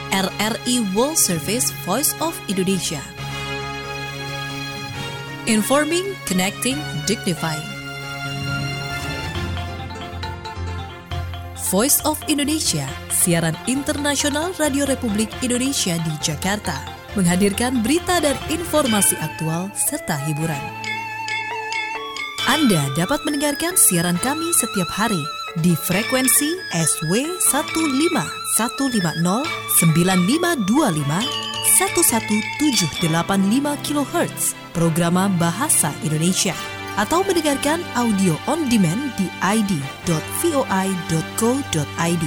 RRI World Service Voice of Indonesia. Informing, connecting, dignifying. Voice of Indonesia, siaran internasional Radio Republik Indonesia di Jakarta, menghadirkan berita dan informasi aktual serta hiburan. Anda dapat mendengarkan siaran kami setiap hari di frekuensi SW 15150 9525 11785 kHz Programa Bahasa Indonesia, atau mendengarkan audio on demand di id.voi.co.id.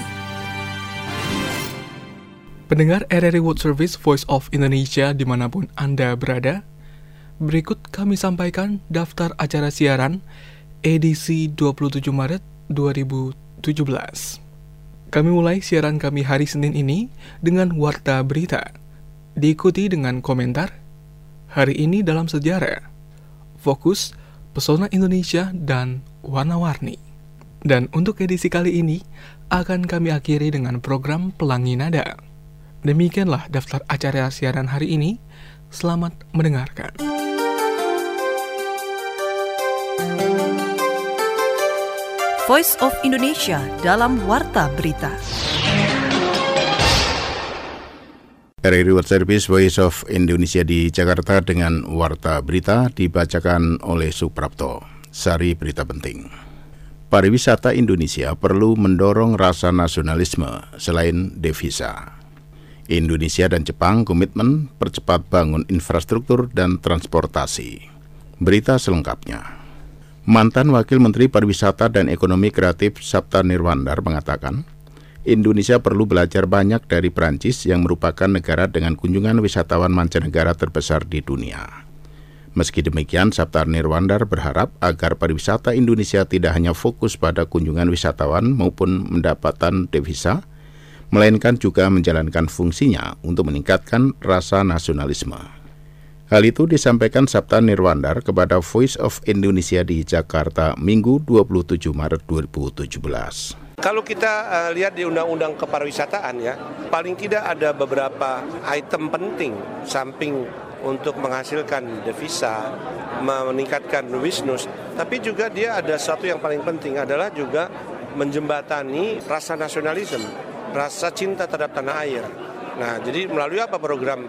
Pendengar RRI World Service Voice of Indonesia dimanapun Anda berada, berikut kami sampaikan daftar acara siaran edisi 27 Maret 2017. Kami mulai siaran kami hari Senin ini dengan Warta Berita, diikuti dengan komentar Hari Ini Dalam Sejarah, Fokus, Pesona Indonesia, dan Warna-Warni. Dan untuk edisi kali ini akan kami akhiri dengan program Pelangi Nada. Demikianlah daftar acara siaran hari ini. Selamat mendengarkan. Voice of Indonesia dalam Warta Berita. RRI World Service Voice of Indonesia di Jakarta dengan Warta Berita dibacakan oleh Suprapto. Sari berita penting. Pariwisata Indonesia perlu mendorong rasa nasionalisme selain devisa. Indonesia dan Jepang komitmen percepat bangun infrastruktur dan transportasi. Berita selengkapnya. Mantan Wakil Menteri Pariwisata dan Ekonomi Kreatif Sapta Nirwandar mengatakan, Indonesia perlu belajar banyak dari Prancis yang merupakan negara dengan kunjungan wisatawan mancanegara terbesar di dunia. Meski demikian, Sapta Nirwandar berharap agar pariwisata Indonesia tidak hanya fokus pada kunjungan wisatawan maupun pendapatan devisa, melainkan juga menjalankan fungsinya untuk meningkatkan rasa nasionalisme. Hal itu disampaikan Sapta Nirwandar kepada Voice of Indonesia di Jakarta Minggu 27 Maret 2017. Kalau kita lihat di Undang-Undang Kepariwisataan ya, paling tidak ada beberapa item penting samping untuk menghasilkan devisa, meningkatkan bisnis, tapi juga dia ada satu yang paling penting adalah juga menjembatani rasa nasionalisme, rasa cinta terhadap tanah air. Nah, jadi melalui apa program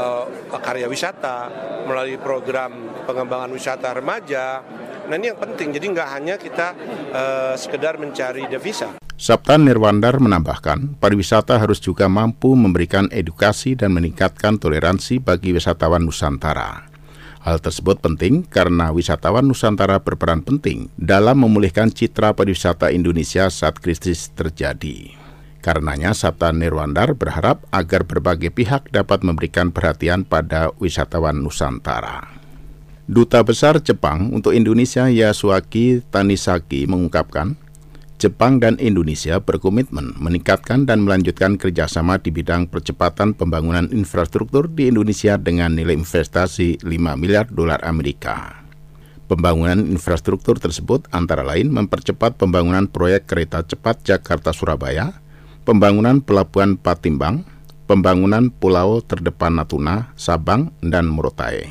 karya wisata, melalui program pengembangan wisata remaja. Nah, ini yang penting. Jadi nggak hanya kita sekedar mencari devisa. Sapta Nirwandar menambahkan, pariwisata harus juga mampu memberikan edukasi dan meningkatkan toleransi bagi wisatawan Nusantara. Hal tersebut penting karena wisatawan Nusantara berperan penting dalam memulihkan citra pariwisata Indonesia saat krisis terjadi. Karenanya, Sapta Nirwandar berharap agar berbagai pihak dapat memberikan perhatian pada wisatawan Nusantara. Duta Besar Jepang untuk Indonesia Yasuaki Tanisaki mengungkapkan, Jepang dan Indonesia berkomitmen meningkatkan dan melanjutkan kerjasama di bidang percepatan pembangunan infrastruktur di Indonesia dengan nilai investasi 5 miliar dolar Amerika. Pembangunan infrastruktur tersebut antara lain mempercepat pembangunan proyek kereta cepat Jakarta-Surabaya, pembangunan Pelabuhan Patimbang, pembangunan Pulau Terdepan Natuna, Sabang, dan Morotai.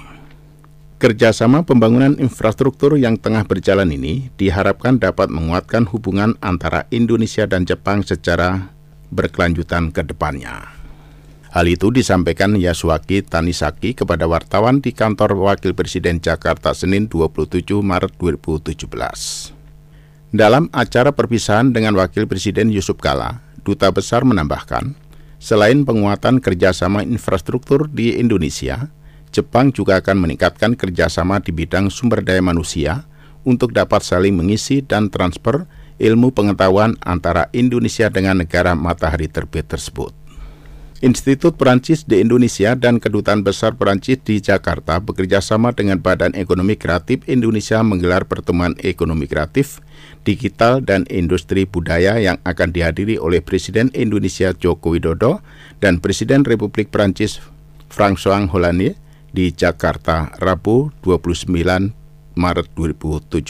Kerjasama pembangunan infrastruktur yang tengah berjalan ini diharapkan dapat menguatkan hubungan antara Indonesia dan Jepang secara berkelanjutan ke depannya. Hal itu disampaikan Yasuaki Tanisaki kepada wartawan di kantor Wakil Presiden Jakarta Senin 27 Maret 2017. Dalam acara perpisahan dengan Wakil Presiden Yusuf Kala, Duta Besar menambahkan, selain penguatan kerjasama infrastruktur di Indonesia, Jepang juga akan meningkatkan kerjasama di bidang sumber daya manusia untuk dapat saling mengisi dan transfer ilmu pengetahuan antara Indonesia dengan negara matahari terbit tersebut. Institut Perancis di Indonesia dan Kedutaan Besar Perancis di Jakarta bekerjasama dengan Badan Ekonomi Kreatif Indonesia menggelar pertemuan ekonomi kreatif, digital, dan industri budaya yang akan dihadiri oleh Presiden Indonesia Joko Widodo dan Presiden Republik Perancis François Hollande di Jakarta, Rabu 29 Maret 2017.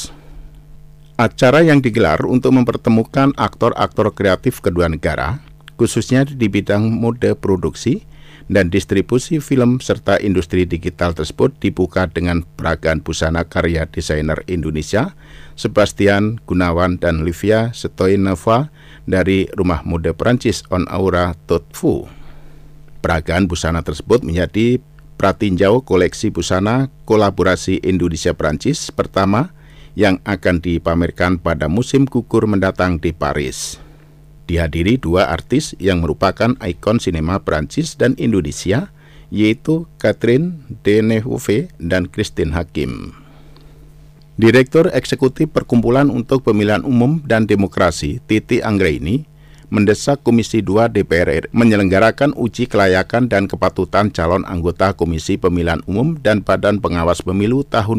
Acara yang digelar untuk mempertemukan aktor-aktor kreatif kedua negara, khususnya di bidang mode produksi dan distribusi film serta industri digital tersebut dibuka dengan peragaan busana karya desainer Indonesia Sebastian Gunawan dan Livia Stoyanova dari rumah mode Prancis On Aura Haute Couture. Peragaan busana tersebut menjadi pratinjau koleksi busana kolaborasi Indonesia-Prancis pertama yang akan dipamerkan pada musim gugur mendatang di Paris. Dihadiri dua artis yang merupakan ikon sinema Prancis dan Indonesia, yaitu Catherine Deneuve dan Christine Hakim. Direktur Eksekutif Perkumpulan untuk Pemilihan Umum dan Demokrasi, Titi Anggraini, mendesak Komisi 2 DPR RI menyelenggarakan uji kelayakan dan kepatutan calon anggota Komisi Pemilihan Umum dan Badan Pengawas Pemilu tahun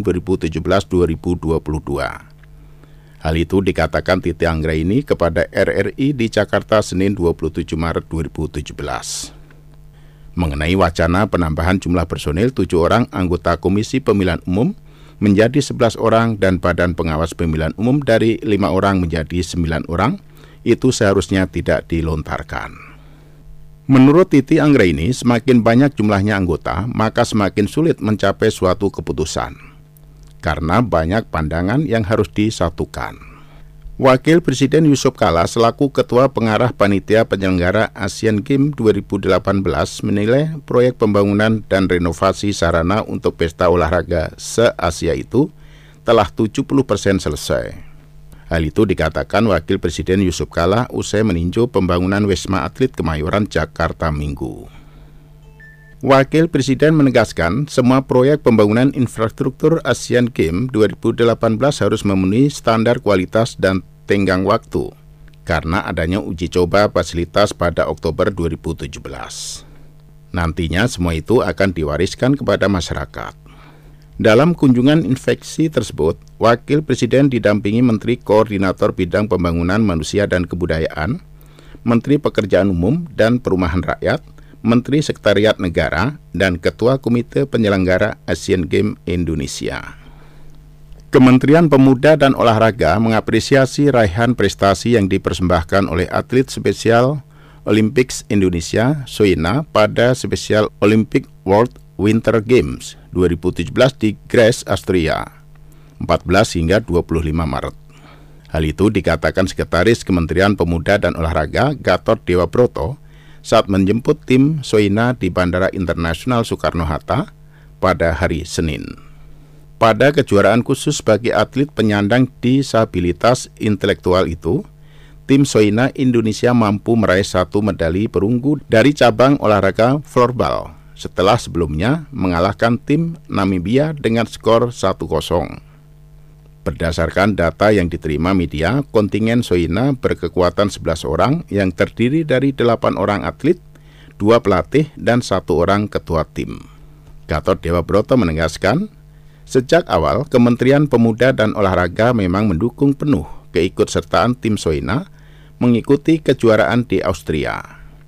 2017-2022. Hal itu dikatakan Titi Anggraini kepada RRI di Jakarta Senin 27 Maret 2017. Mengenai wacana penambahan jumlah personil 7 orang anggota Komisi Pemilihan Umum menjadi 11 orang dan Badan Pengawas Pemilihan Umum dari 5 orang menjadi 9 orang, itu seharusnya tidak dilontarkan. Menurut Titi Anggraini, semakin banyak jumlahnya anggota, maka semakin sulit mencapai suatu keputusan, karena banyak pandangan yang harus disatukan. Wakil Presiden Yusuf Kala selaku Ketua Pengarah Panitia Penyelenggara Asian Games 2018 menilai proyek pembangunan dan renovasi sarana untuk pesta olahraga se-Asia itu telah 70% selesai. Hal itu dikatakan Wakil Presiden Yusuf Kala usai meninjau pembangunan Wisma Atlet Kemayoran Jakarta Minggu. Wakil Presiden menegaskan semua proyek pembangunan infrastruktur Asian Games 2018 harus memenuhi standar kualitas dan tenggang waktu karena adanya uji coba fasilitas pada Oktober 2017. Nantinya semua itu akan diwariskan kepada masyarakat. Dalam kunjungan inspeksi tersebut, Wakil Presiden didampingi Menteri Koordinator Bidang Pembangunan Manusia dan Kebudayaan, Menteri Pekerjaan Umum dan Perumahan Rakyat, Menteri Sekretariat Negara, dan Ketua Komite Penyelenggara Asian Games Indonesia. Kementerian Pemuda dan Olahraga mengapresiasi raihan prestasi yang dipersembahkan oleh atlet Special Olympics Indonesia, Soina, pada Special Olympic World Winter Games 2017 di Graz, Austria, 14 hingga 25 Maret. Hal itu dikatakan Sekretaris Kementerian Pemuda dan Olahraga, Gatot Dewabroto, saat menjemput tim Soina di Bandara Internasional Soekarno-Hatta pada hari Senin. Pada kejuaraan khusus bagi atlet penyandang disabilitas intelektual itu, tim Soina Indonesia mampu meraih 1 medali perunggu dari cabang olahraga floorball setelah sebelumnya mengalahkan tim Namibia dengan skor 1-0. Berdasarkan data yang diterima media, kontingen Soina berkekuatan 11 orang yang terdiri dari 8 orang atlet, 2 pelatih, dan 1 orang ketua tim. Gatot Dewabroto menegaskan, sejak awal Kementerian Pemuda dan Olahraga memang mendukung penuh keikutsertaan tim Soina mengikuti kejuaraan di Austria.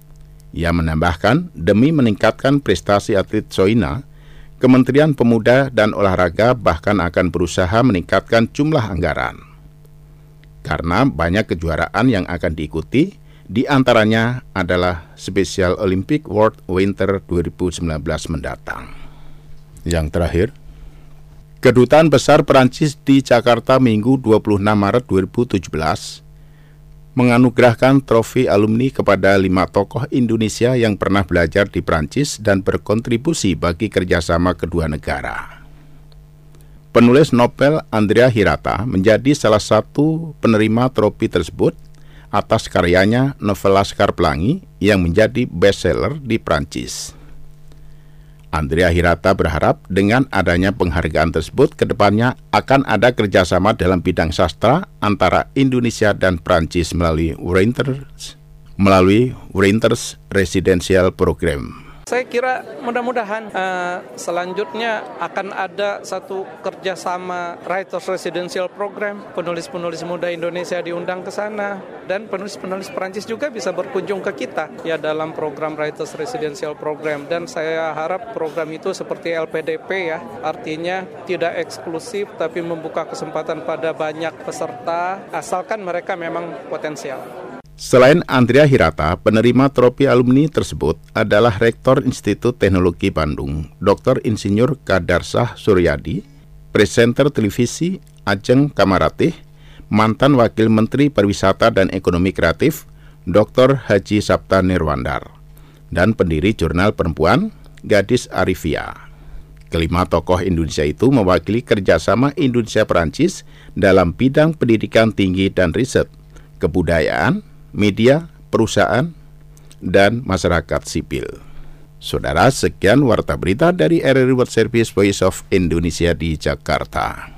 Ia menambahkan, demi meningkatkan prestasi atlet Soina, Kementerian Pemuda dan Olahraga bahkan akan berusaha meningkatkan jumlah anggaran. Karena banyak kejuaraan yang akan diikuti, di antaranya adalah Special Olympic World Winter 2019 mendatang. Yang terakhir, Kedutaan Besar Perancis di Jakarta Minggu 26 Maret 2017 menganugerahkan trofi alumni kepada 5 tokoh Indonesia yang pernah belajar di Prancis dan berkontribusi bagi kerjasama kedua negara. Penulis novel Andrea Hirata menjadi salah satu penerima trofi tersebut atas karyanya novel Laskar Pelangi yang menjadi bestseller di Prancis. Andrea Hirata berharap dengan adanya penghargaan tersebut kedepannya akan ada kerjasama dalam bidang sastra antara Indonesia dan Prancis melalui Reinters Residential Program. Saya kira mudah-mudahan selanjutnya akan ada satu kerjasama Writers Residential Program, penulis-penulis muda Indonesia diundang ke sana, dan penulis-penulis Perancis juga bisa berkunjung ke kita ya dalam program Writers Residential Program. Dan saya harap program itu seperti LPDP ya, artinya tidak eksklusif tapi membuka kesempatan pada banyak peserta asalkan mereka memang potensial. Selain Andrea Hirata, penerima tropi alumni tersebut adalah Rektor Institut Teknologi Bandung, Dr. Insinyur Kadarsah Suryadi, presenter televisi Ajeng Kamaratih, mantan Wakil Menteri Pariwisata dan Ekonomi Kreatif, Dr. Haji Sabta Nirwandar, dan pendiri jurnal perempuan Gadis Arifia. Kelima tokoh Indonesia itu mewakili kerjasama Indonesia-Perancis dalam bidang pendidikan tinggi dan riset, kebudayaan, media, perusahaan, dan masyarakat sipil. Saudara, sekian warta berita dari RRI World Service Voice of Indonesia di Jakarta.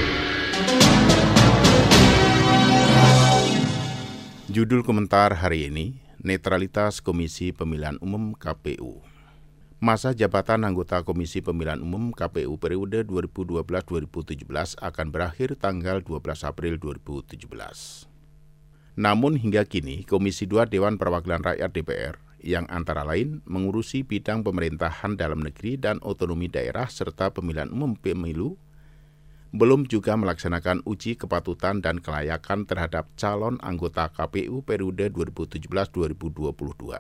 Judul komentar hari ini, netralitas Komisi Pemilihan Umum KPU. Masa jabatan anggota Komisi Pemilihan Umum KPU periode 2012-2017 akan berakhir tanggal 12 April 2017. Namun hingga kini, Komisi 2 Dewan Perwakilan Rakyat DPR yang antara lain mengurusi bidang pemerintahan dalam negeri dan otonomi daerah serta pemilihan umum pemilu, belum juga melaksanakan uji kepatutan dan kelayakan terhadap calon anggota KPU periode 2017-2022.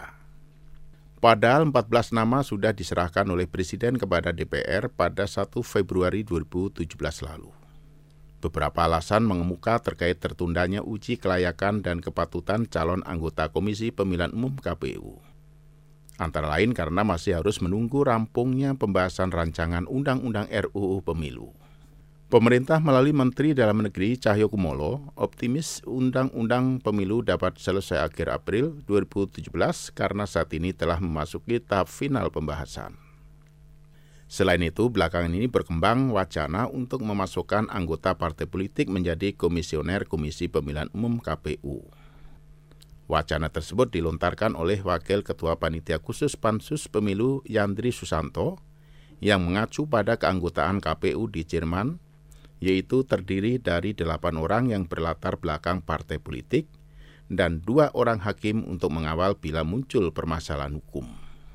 Padahal 14 nama sudah diserahkan oleh Presiden kepada DPR pada 1 Februari 2017 lalu. Beberapa alasan mengemuka terkait tertundanya uji kelayakan dan kepatutan calon anggota Komisi Pemilihan Umum KPU. Antara lain karena masih harus menunggu rampungnya pembahasan rancangan Undang-Undang RUU Pemilu. Pemerintah melalui Menteri Dalam Negeri Cahyokumolo optimis Undang-Undang Pemilu dapat selesai akhir April 2017 karena saat ini telah memasuki tahap final pembahasan. Selain itu, belakangan ini berkembang wacana untuk memasukkan anggota partai politik menjadi komisioner Komisi Pemilihan Umum KPU. Wacana tersebut dilontarkan oleh Wakil Ketua Panitia Khusus Pansus Pemilu Yandri Susanto yang mengacu pada keanggotaan KPU di Jerman, yaitu terdiri dari 8 orang yang berlatar belakang partai politik dan 2 orang hakim untuk mengawal bila muncul permasalahan hukum.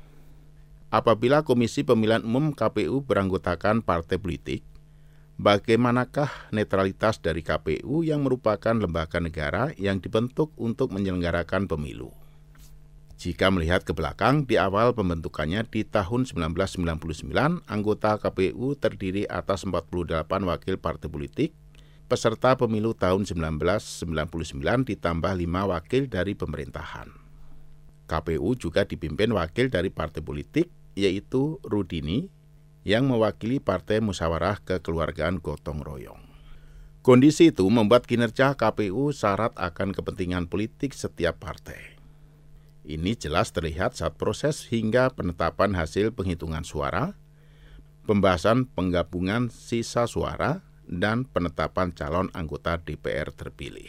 Apabila Komisi Pemilihan Umum KPU beranggotakan partai politik, bagaimanakah netralitas dari KPU yang merupakan lembaga negara yang dibentuk untuk menyelenggarakan pemilu? Jika melihat ke belakang, di awal pembentukannya di tahun 1999, anggota KPU terdiri atas 48 wakil partai politik, peserta pemilu tahun 1999 ditambah 5 wakil dari pemerintahan. KPU juga dipimpin wakil dari partai politik, yaitu Rudini, yang mewakili Partai Musyawarah Kekeluargaan Gotong Royong. Kondisi itu membuat kinerja KPU syarat akan kepentingan politik setiap partai. Ini jelas terlihat saat proses hingga penetapan hasil penghitungan suara, pembahasan penggabungan sisa suara, dan penetapan calon anggota DPR terpilih.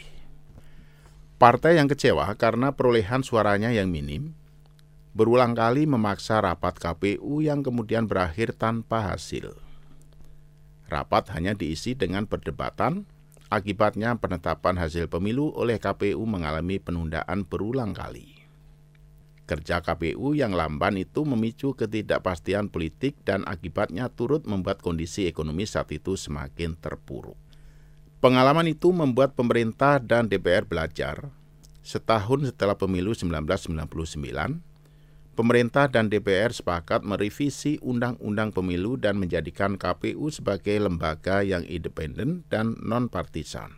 Partai yang kecewa karena perolehan suaranya yang minim, berulang kali memaksa rapat KPU yang kemudian berakhir tanpa hasil. Rapat hanya diisi dengan perdebatan, akibatnya penetapan hasil pemilu oleh KPU mengalami penundaan berulang kali. Kerja KPU yang lamban itu memicu ketidakpastian politik dan akibatnya turut membuat kondisi ekonomi saat itu semakin terpuruk. Pengalaman itu membuat pemerintah dan DPR belajar. Setahun setelah pemilu 1999, pemerintah dan DPR sepakat merevisi Undang-Undang Pemilu dan menjadikan KPU sebagai lembaga yang independen dan non-partisan.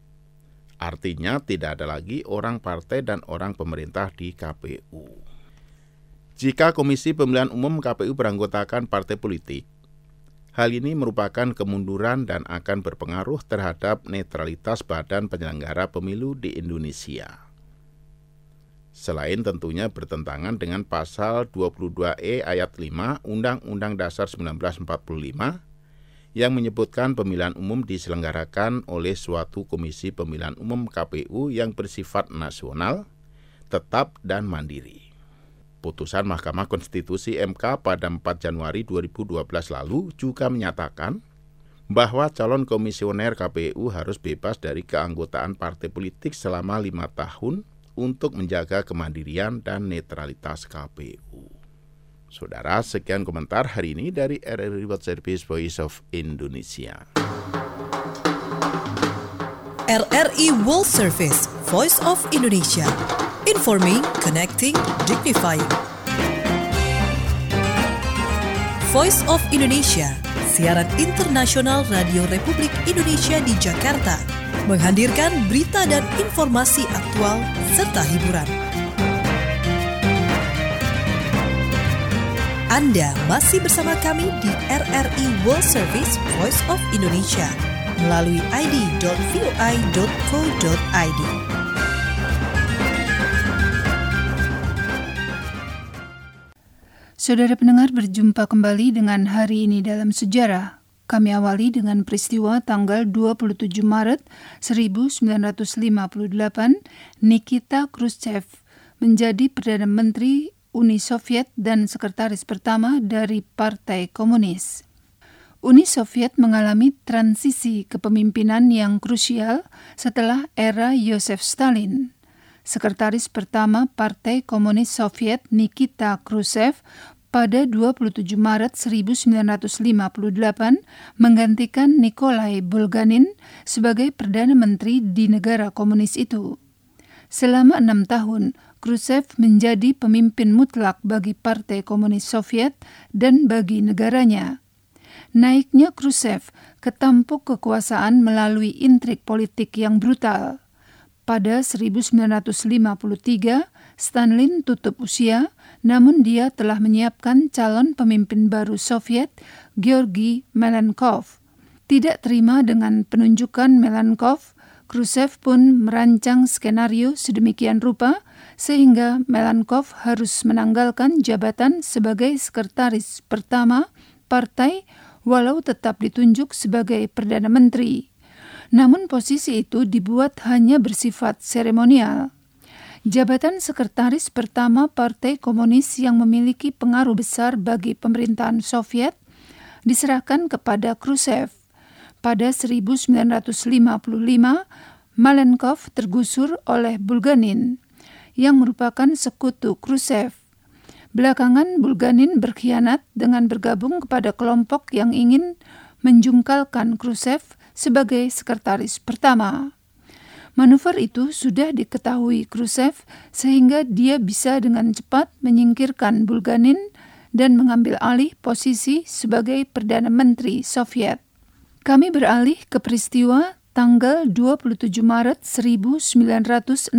Artinya tidak ada lagi orang partai dan orang pemerintah di KPU. Jika Komisi Pemilihan Umum KPU beranggotakan partai politik, hal ini merupakan kemunduran dan akan berpengaruh terhadap netralitas badan penyelenggara pemilu di Indonesia. Selain tentunya bertentangan dengan pasal 22E ayat 5 Undang-Undang Dasar 1945 yang menyebutkan pemilihan umum diselenggarakan oleh suatu Komisi Pemilihan Umum KPU yang bersifat nasional, tetap, dan mandiri. Putusan Mahkamah Konstitusi MK pada 4 Januari 2012 lalu juga menyatakan bahwa calon komisioner KPU harus bebas dari keanggotaan partai politik selama 5 tahun untuk menjaga kemandirian dan netralitas KPU. Saudara, sekian komentar hari ini dari RRI World Service Voice of Indonesia. RRI World Service Voice of Indonesia. Informing, connecting, dignifying. Voice of Indonesia, siaran internasional Radio Republik Indonesia di Jakarta, menghadirkan berita dan informasi aktual serta hiburan. Anda masih bersama kami di RRI World Service Voice of Indonesia melalui id.voi.co.id. Saudara pendengar, berjumpa kembali dengan Hari Ini Dalam Sejarah. Kami awali dengan peristiwa tanggal 27 Maret 1958, Nikita Khrushchev menjadi Perdana Menteri Uni Soviet dan sekretaris pertama dari Partai Komunis. Uni Soviet mengalami transisi kepemimpinan yang krusial setelah era Yosef Stalin. Sekretaris pertama Partai Komunis Soviet Nikita Khrushchev pada 27 Maret 1958 menggantikan Nikolai Bulganin sebagai Perdana Menteri di negara komunis itu. Selama 6 tahun, Khrushchev menjadi pemimpin mutlak bagi Partai Komunis Soviet dan bagi negaranya. Naiknya Khrushchev ke tampuk kekuasaan melalui intrik politik yang brutal. Pada 1953, Stalin tutup usia, namun dia telah menyiapkan calon pemimpin baru Soviet, Georgy Malenkov. Tidak terima dengan penunjukan Malenkov, Khrushchev pun merancang skenario sedemikian rupa sehingga Malenkov harus menanggalkan jabatan sebagai sekretaris pertama partai walau tetap ditunjuk sebagai Perdana Menteri. Namun posisi itu dibuat hanya bersifat seremonial. Jabatan sekretaris pertama Partai Komunis yang memiliki pengaruh besar bagi pemerintahan Soviet diserahkan kepada Khrushchev. Pada 1955, Malenkov tergusur oleh Bulganin, yang merupakan sekutu Khrushchev. Belakangan Bulganin berkhianat dengan bergabung kepada kelompok yang ingin menjungkalkan Khrushchev sebagai sekretaris pertama. Manuver itu sudah diketahui Khrushchev sehingga dia bisa dengan cepat menyingkirkan Bulganin dan mengambil alih posisi sebagai Perdana Menteri Soviet. Kami beralih ke peristiwa tanggal 27 Maret 1968,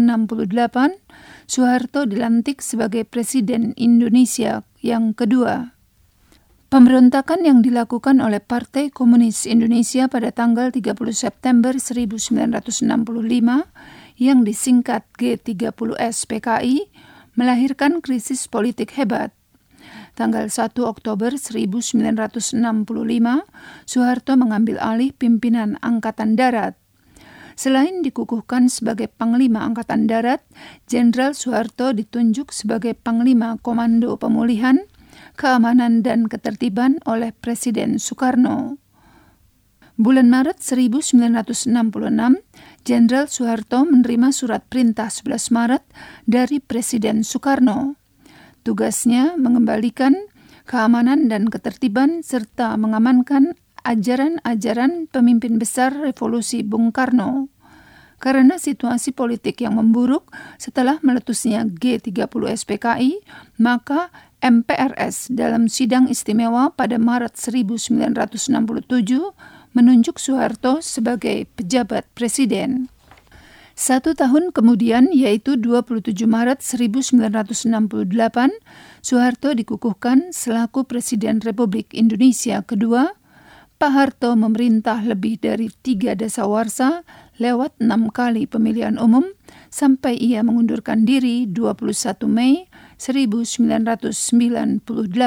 Soeharto dilantik sebagai Presiden Indonesia yang kedua. Pemberontakan yang dilakukan oleh Partai Komunis Indonesia pada tanggal 30 September 1965 yang disingkat G30S PKI melahirkan krisis politik hebat. Tanggal 1 Oktober 1965, Soeharto mengambil alih pimpinan Angkatan Darat. Selain dikukuhkan sebagai Panglima Angkatan Darat, Jenderal Soeharto ditunjuk sebagai Panglima Komando Pemulihan, Keamanan dan Ketertiban oleh Presiden Soekarno. Bulan Maret 1966, Jenderal Soeharto menerima surat perintah 11 Maret dari Presiden Soekarno. Tugasnya mengembalikan keamanan dan ketertiban serta mengamankan ajaran-ajaran pemimpin besar revolusi Bung Karno. Karena situasi politik yang memburuk setelah meletusnya G30S PKI, maka MPRS dalam sidang istimewa pada Maret 1967 menunjuk Soeharto sebagai pejabat presiden. 1 tahun kemudian, yaitu 27 Maret 1968, Soeharto dikukuhkan selaku Presiden Republik Indonesia kedua. Pak Harto memerintah lebih dari 3 dasawarsa lewat 6 kali pemilihan umum sampai ia mengundurkan diri 21 Mei 1998.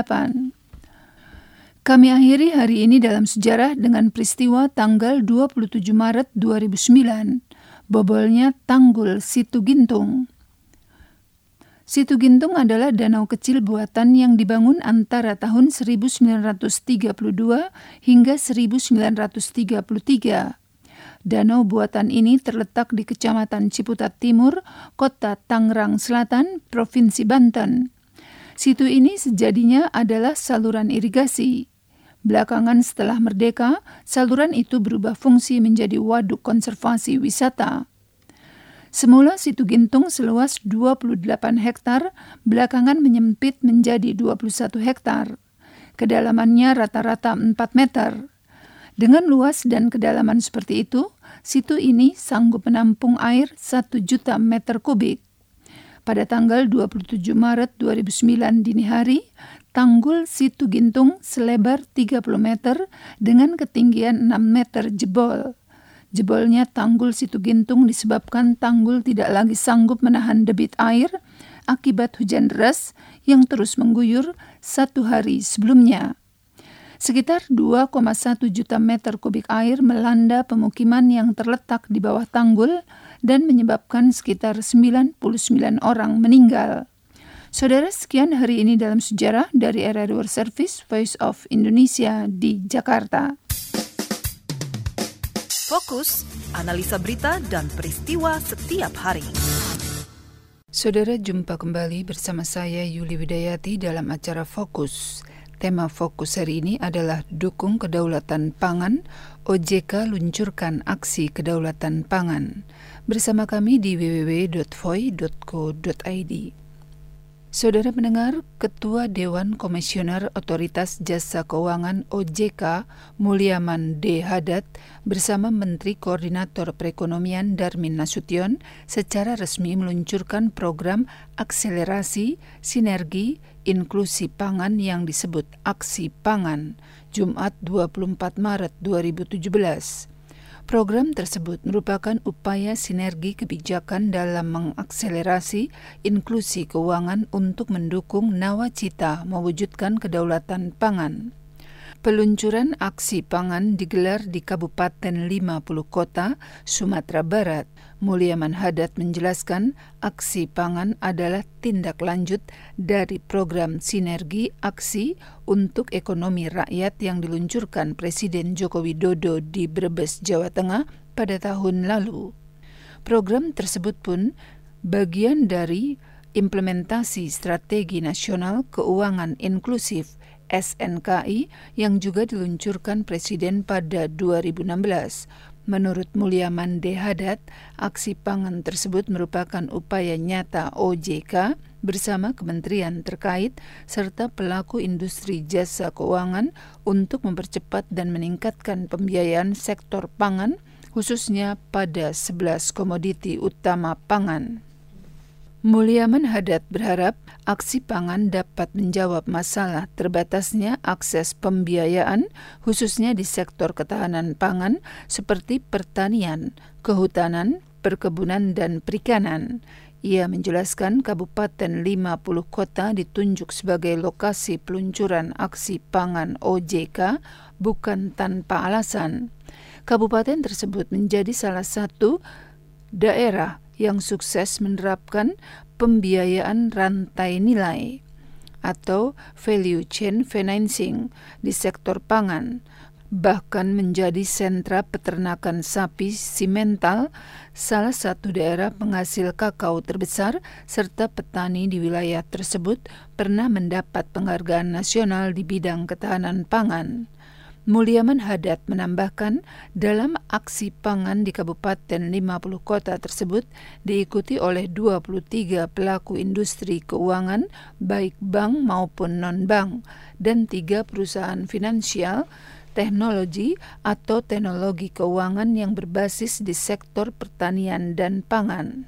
Kami akhiri hari ini dalam sejarah dengan peristiwa tanggal 27 Maret 2009, bobolnya Tanggul Situ Gintung. Situ Gintung adalah danau kecil buatan yang dibangun antara tahun 1932 hingga 1933. Danau buatan ini terletak di Kecamatan Ciputat Timur, Kota Tangerang Selatan, Provinsi Banten. Situ ini sejatinya adalah saluran irigasi. Belakangan setelah merdeka, saluran itu berubah fungsi menjadi waduk konservasi wisata. Semula Situ Gintung seluas 28 hektar, belakangan menyempit menjadi 21 hektar. Kedalamannya rata-rata 4 meter. Dengan luas dan kedalaman seperti itu, situ ini sanggup menampung air 1 juta meter kubik. Pada tanggal 27 Maret 2009 dini hari, tanggul Situ Gintung selebar 30 meter dengan ketinggian 6 meter jebol. Jebolnya tanggul Situ Gintung disebabkan tanggul tidak lagi sanggup menahan debit air akibat hujan deras yang terus mengguyur 1 hari sebelumnya. Sekitar 2,1 juta meter kubik air melanda pemukiman yang terletak di bawah tanggul dan menyebabkan sekitar 99 orang meninggal. Saudara, sekian hari ini dalam sejarah dari RRI World Service Voice of Indonesia di Jakarta. Fokus, analisa berita dan peristiwa setiap hari. Saudara, jumpa kembali bersama saya Yuli Widayati dalam acara Fokus. Tema Fokus hari ini adalah Dukung Kedaulatan Pangan, OJK luncurkan aksi kedaulatan pangan. Bersama kami di www.foi.co.id. Saudara pendengar, Ketua Dewan Komisioner Otoritas Jasa Keuangan OJK, Mulyaman D. Haddad, bersama Menteri Koordinator Perekonomian Darmin Nasution secara resmi meluncurkan program akselerasi sinergi inklusi pangan yang disebut Aksi Pangan, Jumat 24 Maret 2017. Program tersebut merupakan upaya sinergi kebijakan dalam mengakselerasi inklusi keuangan untuk mendukung nawacita mewujudkan kedaulatan pangan. Peluncuran Aksi Pangan digelar di Kabupaten 50 Kota, Sumatera Barat. Mulyaman Haddad menjelaskan Aksi Pangan adalah tindak lanjut dari program Sinergi Aksi untuk Ekonomi Rakyat yang diluncurkan Presiden Joko Widodo di Brebes, Jawa Tengah pada tahun lalu. Program tersebut pun bagian dari implementasi Strategi Nasional Keuangan Inklusif SNKI yang juga diluncurkan Presiden pada 2016. Menurut Mulyaman D. Haddad, aksi pangan tersebut merupakan upaya nyata OJK bersama kementerian terkait serta pelaku industri jasa keuangan untuk mempercepat dan meningkatkan pembiayaan sektor pangan, khususnya pada 11 komoditi utama pangan. Mulyaman Haddad berharap aksi pangan dapat menjawab masalah terbatasnya akses pembiayaan khususnya di sektor ketahanan pangan seperti pertanian, kehutanan, perkebunan, dan perikanan. Ia menjelaskan Kabupaten 50 Kota ditunjuk sebagai lokasi peluncuran aksi pangan OJK bukan tanpa alasan. Kabupaten tersebut menjadi salah satu daerah yang sukses menerapkan pembiayaan rantai nilai atau value chain financing di sektor pangan, bahkan menjadi sentra peternakan sapi simental, salah satu daerah penghasil kakao terbesar, serta petani di wilayah tersebut pernah mendapat penghargaan nasional di bidang ketahanan pangan. Mulyaman Haddad menambahkan, dalam aksi pangan di Kabupaten 50 Kota tersebut diikuti oleh 23 pelaku industri keuangan, baik bank maupun non-bank, dan 3 perusahaan finansial, teknologi atau teknologi keuangan yang berbasis di sektor pertanian dan pangan.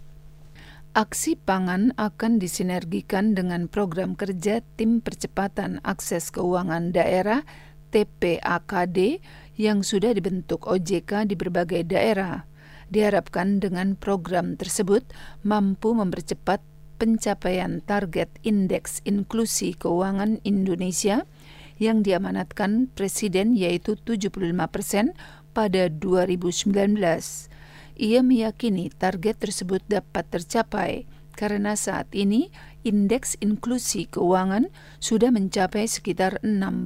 Aksi pangan akan disinergikan dengan program kerja Tim Percepatan Akses Keuangan Daerah TPAKD yang sudah dibentuk OJK di berbagai daerah. Diharapkan dengan program tersebut mampu mempercepat pencapaian target Indeks Inklusi Keuangan Indonesia yang diamanatkan Presiden yaitu 75% pada 2019. Ia meyakini target tersebut dapat tercapai karena saat ini indeks inklusi keuangan sudah mencapai sekitar 60%.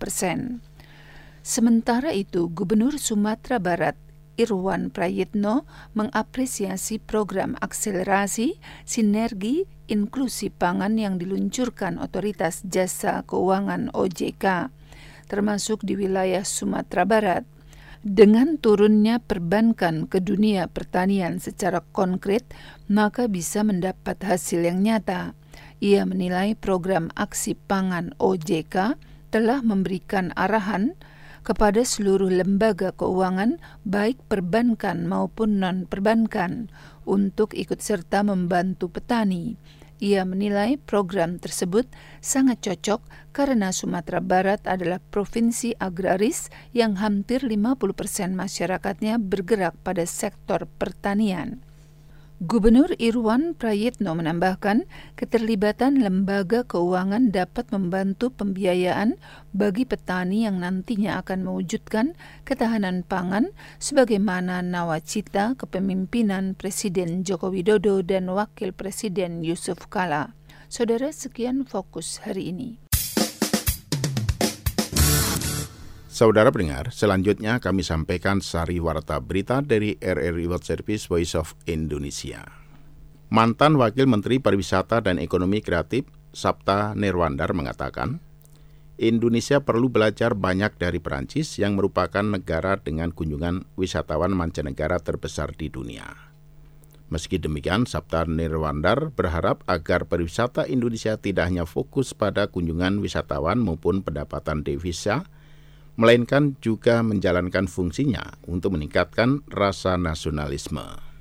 Sementara itu, Gubernur Sumatera Barat Irwan Prayitno mengapresiasi program akselerasi sinergi inklusi pangan yang diluncurkan Otoritas Jasa Keuangan OJK, termasuk di wilayah Sumatera Barat. Dengan turunnya perbankan ke dunia pertanian secara konkret, maka bisa mendapat hasil yang nyata. Ia menilai program aksi pangan OJK telah memberikan arahan kepada seluruh lembaga keuangan, baik perbankan maupun non-perbankan, untuk ikut serta membantu petani. Ia menilai program tersebut sangat cocok karena Sumatera Barat adalah provinsi agraris yang hampir 50% masyarakatnya bergerak pada sektor pertanian. Gubernur Irwan Prayitno menambahkan, keterlibatan lembaga keuangan dapat membantu pembiayaan bagi petani yang nantinya akan mewujudkan ketahanan pangan sebagaimana nawacita kepemimpinan Presiden Joko Widodo dan Wakil Presiden Yusuf Kala. Saudara, sekian fokus hari ini. Saudara pendengar, selanjutnya kami sampaikan sari warta berita dari RRI World Service Voice of Indonesia. Mantan Wakil Menteri Pariwisata dan Ekonomi Kreatif, Sapta Nirwandar, mengatakan, Indonesia perlu belajar banyak dari Perancis yang merupakan negara dengan kunjungan wisatawan mancanegara terbesar di dunia. Meski demikian, Sapta Nirwandar berharap agar pariwisata Indonesia tidak hanya fokus pada kunjungan wisatawan maupun pendapatan devisa, melainkan juga menjalankan fungsinya untuk meningkatkan rasa nasionalisme.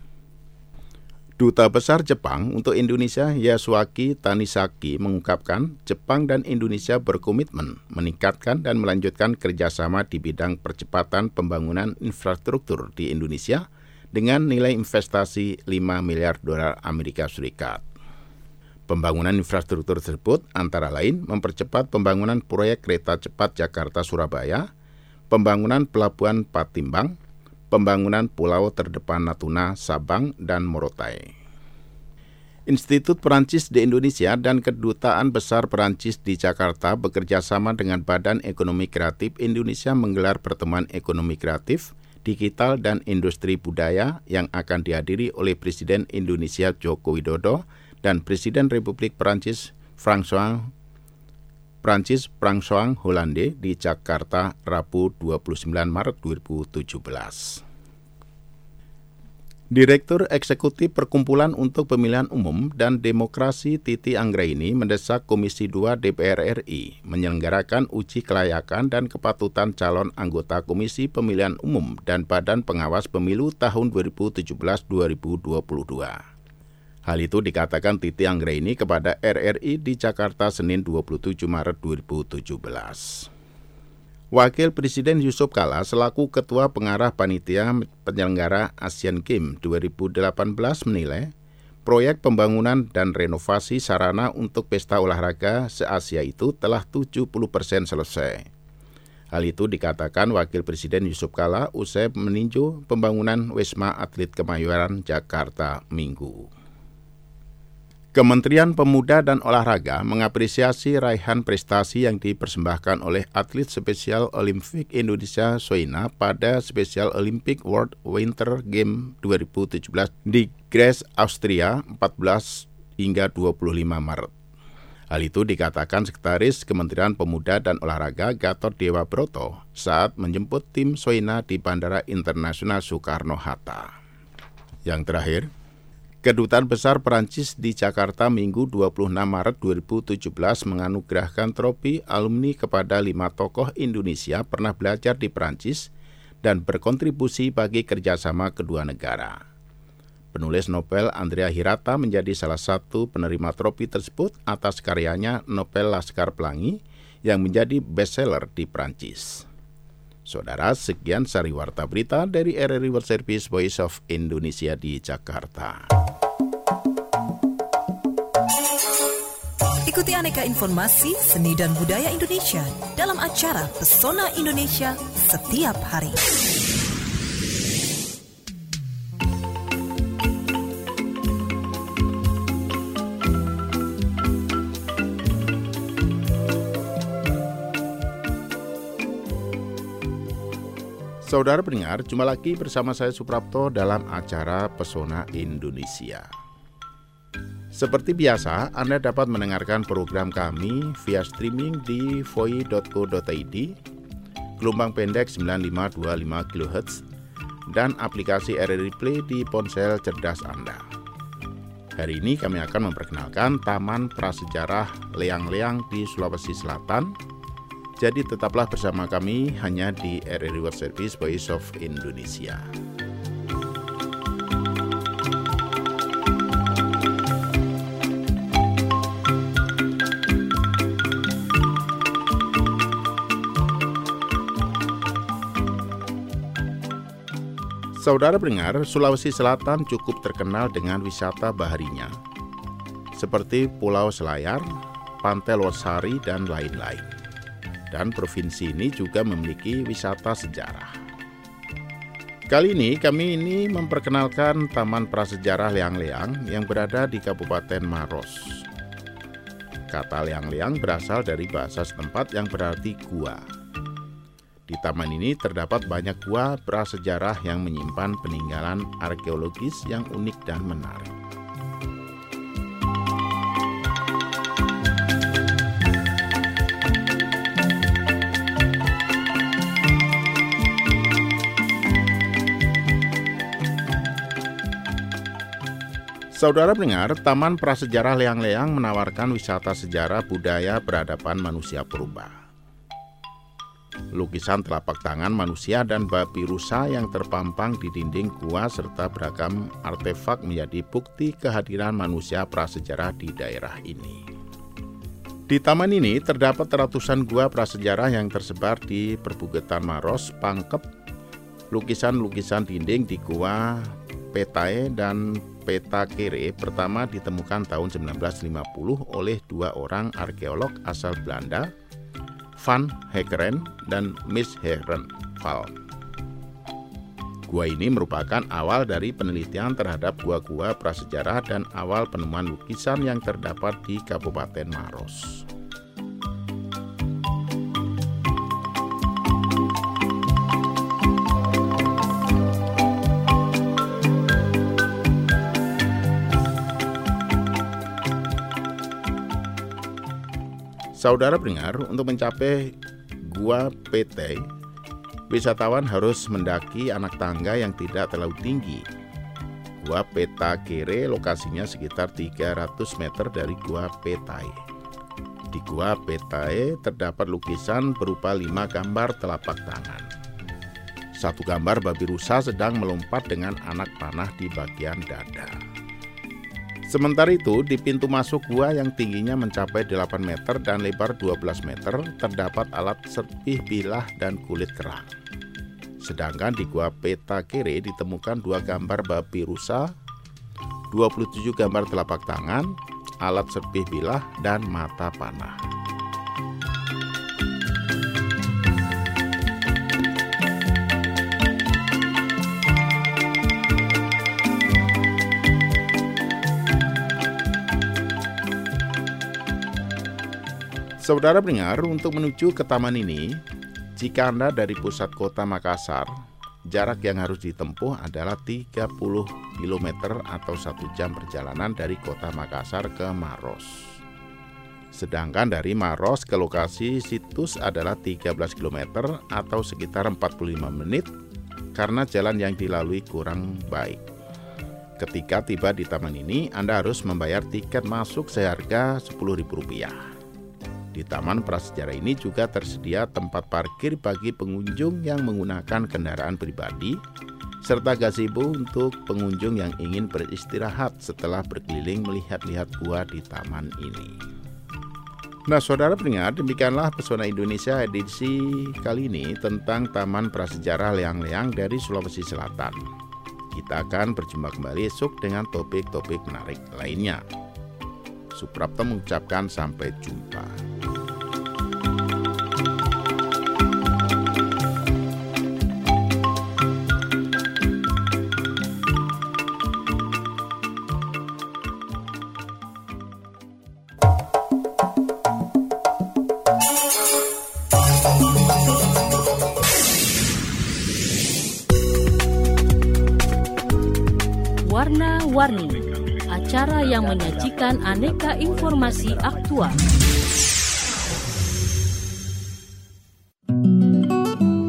Duta Besar Jepang untuk Indonesia, Yasuaki Tanisaki, mengungkapkan Jepang dan Indonesia berkomitmen meningkatkan dan melanjutkan kerjasama di bidang percepatan pembangunan infrastruktur di Indonesia dengan nilai investasi 5 miliar dolar Amerika Serikat. Pembangunan infrastruktur tersebut antara lain mempercepat pembangunan proyek kereta cepat Jakarta-Surabaya, pembangunan pelabuhan Patimbang, pembangunan pulau terdepan Natuna, Sabang, dan Morotai. Institut Perancis di Indonesia dan Kedutaan Besar Perancis di Jakarta bekerja sama dengan Badan Ekonomi Kreatif Indonesia menggelar pertemuan ekonomi kreatif, digital, dan industri budaya yang akan dihadiri oleh Presiden Indonesia Joko Widodo dan Presiden Republik Prancis François Hollande di Jakarta Rabu 29 Maret 2017. Direktur Eksekutif Perkumpulan untuk Pemilihan Umum dan Demokrasi Titi Anggraini mendesak Komisi 2 DPR RI menyelenggarakan uji kelayakan dan kepatutan calon anggota Komisi Pemilihan Umum dan Badan Pengawas Pemilu tahun 2017-2022. Hal itu dikatakan Titi Anggraini kepada RRI di Jakarta Senin 27 Maret 2017. Wakil Presiden Yusuf Kala selaku Ketua Pengarah Panitia Penyelenggara Asian Games 2018 menilai proyek pembangunan dan renovasi sarana untuk pesta olahraga se-Asia itu telah 70% selesai. Hal itu dikatakan Wakil Presiden Yusuf Kala usai meninjau pembangunan Wisma Atlet Kemayoran, Jakarta Minggu. Kementerian Pemuda dan Olahraga mengapresiasi raihan prestasi yang dipersembahkan oleh atlet Special Olympic Indonesia Soina pada Special Olympic World Winter Game 2017 di Graz, Austria 14 hingga 25 Maret. Hal itu dikatakan Sekretaris Kementerian Pemuda dan Olahraga Gatot Dewa Broto saat menjemput tim Soina di Bandara Internasional Soekarno-Hatta. Yang terakhir, Kedutaan Besar Perancis di Jakarta Minggu 26 Maret 2017 menganugerahkan trofi alumni kepada 5 tokoh Indonesia pernah belajar di Perancis dan berkontribusi bagi kerjasama kedua negara. Penulis novel Andrea Hirata menjadi salah satu penerima trofi tersebut atas karyanya novel Laskar Pelangi yang menjadi bestseller di Perancis. Saudara, sekian sari warta berita dari RRI World Service Voice of Indonesia di Jakarta. Ikuti aneka informasi seni dan budaya Indonesia dalam acara Pesona Indonesia setiap hari. Saudara pendengar, jumpa lagi bersama saya Suprapto dalam acara Pesona Indonesia. Seperti biasa, Anda dapat mendengarkan program kami via streaming di voi.co.id, gelombang pendek 9525 kHz, dan aplikasi RRI Play di ponsel cerdas Anda. Hari ini kami akan memperkenalkan Taman Prasejarah Leang-Leang di Sulawesi Selatan. Jadi tetaplah bersama kami hanya di RRI World Service Voice of Indonesia. Saudara pendengar, Sulawesi Selatan cukup terkenal dengan wisata baharinya, seperti Pulau Selayar, Pantai Losari, dan lain-lain. Dan provinsi ini juga memiliki wisata sejarah. Kali ini kami memperkenalkan Taman Prasejarah Leang-Leang yang berada di Kabupaten Maros. Kata Leang-Leang berasal dari bahasa setempat yang berarti gua. Di taman ini terdapat banyak gua prasejarah yang menyimpan peninggalan arkeologis yang unik dan menarik. Saudara pendengar, Taman Prasejarah Leang-Leang menawarkan wisata sejarah budaya peradaban manusia purba. Lukisan telapak tangan manusia dan babi rusa yang terpampang di dinding gua serta beragam artefak menjadi bukti kehadiran manusia prasejarah di daerah ini. Di taman ini terdapat ratusan gua prasejarah yang tersebar di perbukitan Maros, Pangkep. Lukisan-lukisan dinding di gua Petae dan Petakere pertama ditemukan tahun 1950 oleh dua orang arkeolog asal Belanda, Van Heckeren dan Miss Herenval. Gua ini merupakan awal dari penelitian terhadap gua-gua prasejarah dan awal penemuan lukisan yang terdapat di Kabupaten Maros. Saudara pendengar, untuk mencapai Gua Petae, wisatawan harus mendaki anak tangga yang tidak terlalu tinggi. Gua Petakere lokasinya sekitar 300 meter dari Gua Petae. Di Gua Petae terdapat lukisan berupa 5 gambar telapak tangan. Satu gambar babi rusa sedang melompat dengan anak panah di bagian dada. Sementara itu, di pintu masuk gua yang tingginya mencapai 8 meter dan lebar 12 meter, terdapat alat serpih bilah dan kulit kerang. Sedangkan di Gua Petakere ditemukan 2 gambar babi rusa, 27 gambar telapak tangan, alat serpih bilah, dan mata panah. Saudara pendengar, untuk menuju ke taman ini, jika Anda dari pusat kota Makassar, jarak yang harus ditempuh adalah 30 km atau 1 jam perjalanan dari kota Makassar ke Maros. Sedangkan dari Maros ke lokasi situs adalah 13 km atau sekitar 45 menit karena jalan yang dilalui kurang baik. Ketika tiba di taman ini, Anda harus membayar tiket masuk seharga Rp10.000. Di Taman Prasejarah ini juga tersedia tempat parkir bagi pengunjung yang menggunakan kendaraan pribadi, serta gazebo untuk pengunjung yang ingin beristirahat setelah berkeliling melihat-lihat gua di taman ini. Nah, saudara pendengar, demikianlah Pesona Indonesia edisi kali ini tentang Taman Prasejarah Leang-Leang dari Sulawesi Selatan. Kita akan berjumpa kembali esok dengan topik-topik menarik lainnya. Suprapto mengucapkan sampai jumpa. Warna-Warni, acara yang menyajikan aneka informasi aktual.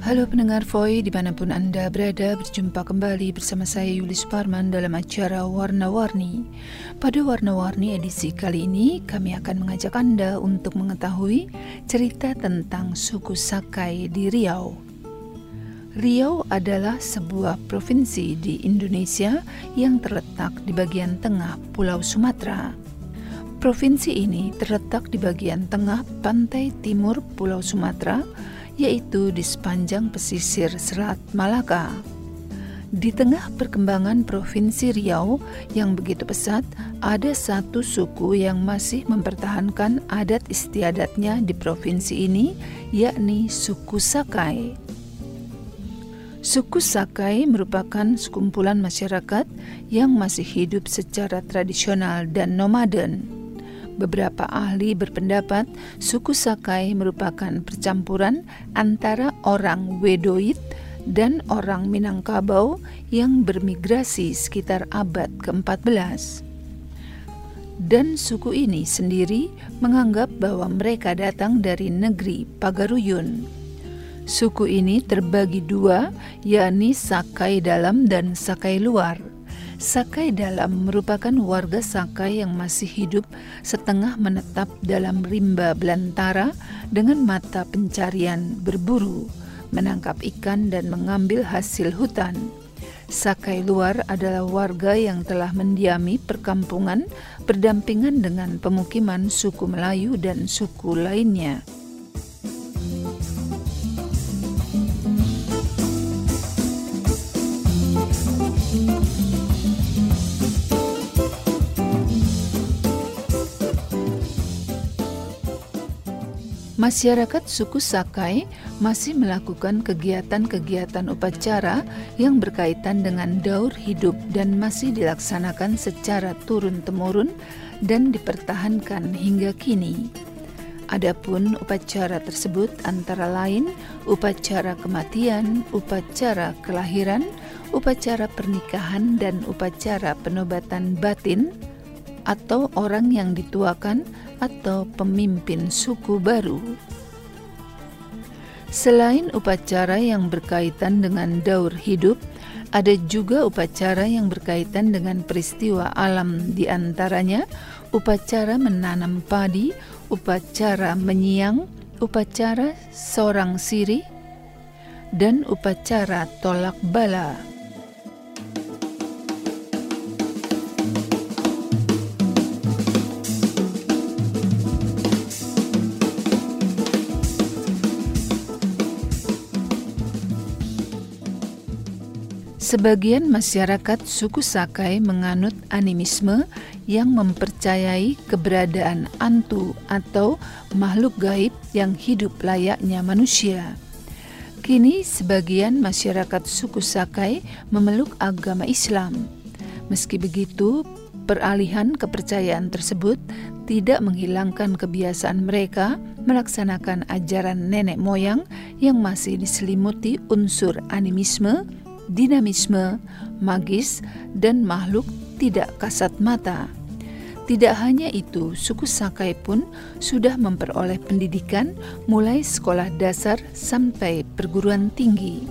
Halo pendengar Voi, dimanapun Anda berada, berjumpa kembali bersama saya Yuli Suparman dalam acara Warna-Warni. Pada Warna-Warni edisi kali ini, kami akan mengajak Anda untuk mengetahui cerita tentang suku Sakai di Riau. Riau adalah sebuah provinsi di Indonesia yang terletak di bagian tengah Pulau Sumatera. Provinsi ini terletak di bagian tengah pantai timur Pulau Sumatera, yaitu di sepanjang pesisir Selat Malaka. Di tengah perkembangan Provinsi Riau yang begitu pesat, ada satu suku yang masih mempertahankan adat istiadatnya di provinsi ini, yakni suku Sakai. Suku Sakai merupakan sekumpulan masyarakat yang masih hidup secara tradisional dan nomaden. Beberapa ahli berpendapat suku Sakai merupakan percampuran antara orang Wedoit dan orang Minangkabau yang bermigrasi sekitar abad ke-14. Dan suku ini sendiri menganggap bahwa mereka datang dari negeri Pagaruyun. Suku ini terbagi dua, yakni Sakai dalam dan Sakai luar. Sakai dalam merupakan warga Sakai yang masih hidup setengah menetap dalam rimba belantara dengan mata pencarian berburu, menangkap ikan dan mengambil hasil hutan. Sakai luar adalah warga yang telah mendiami perkampungan berdampingan dengan pemukiman suku Melayu dan suku lainnya. Masyarakat suku Sakai masih melakukan kegiatan-kegiatan upacara yang berkaitan dengan daur hidup dan masih dilaksanakan secara turun-temurun dan dipertahankan hingga kini. Adapun upacara tersebut antara lain upacara kematian, upacara kelahiran, upacara pernikahan, dan upacara penobatan batin atau orang yang dituakan atau pemimpin suku baru. Selain upacara yang berkaitan dengan daur hidup, ada juga upacara yang berkaitan dengan peristiwa alam, di antaranya upacara menanam padi, upacara menyiang, upacara sorang siri, dan upacara tolak bala. Sebagian masyarakat suku Sakai menganut animisme yang mempercayai keberadaan hantu atau makhluk gaib yang hidup layaknya manusia. Kini sebagian masyarakat suku Sakai memeluk agama Islam. Meski begitu, peralihan kepercayaan tersebut tidak menghilangkan kebiasaan mereka melaksanakan ajaran nenek moyang yang masih diselimuti unsur animisme, dinamisme, magis, dan makhluk tidak kasat mata. Tidak hanya itu, suku Sakai pun sudah memperoleh pendidikan mulai sekolah dasar sampai perguruan tinggi.